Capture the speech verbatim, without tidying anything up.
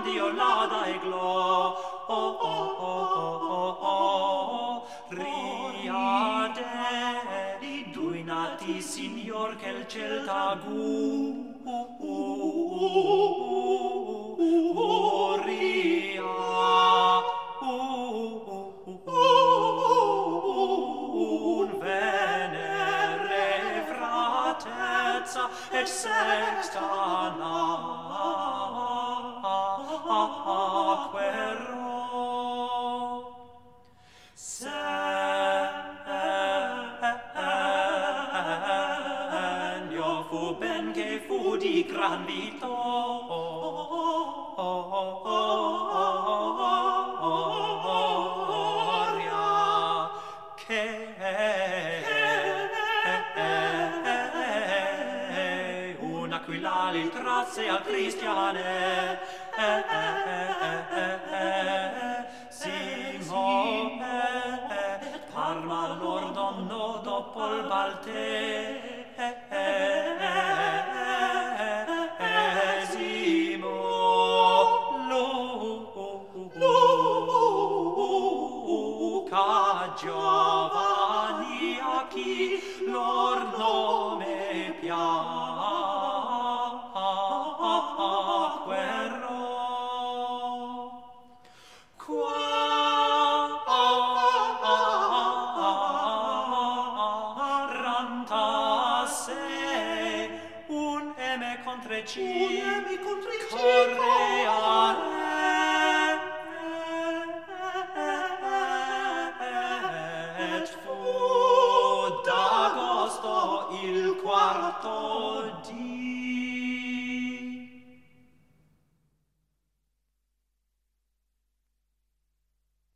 Dio lada e glo oh oh oh oh oh riade duinati signor che il ciel t'agu ria un venere fratezza et sextana aquero Segno fu ben che fu di gran vittoria che un'aquilale trasse al cristiane Simone Parma lor domno dopo il battesimo Luca giovani a chi lor nome piacquero un eme contre ci correare et fu d'agosto il quarto di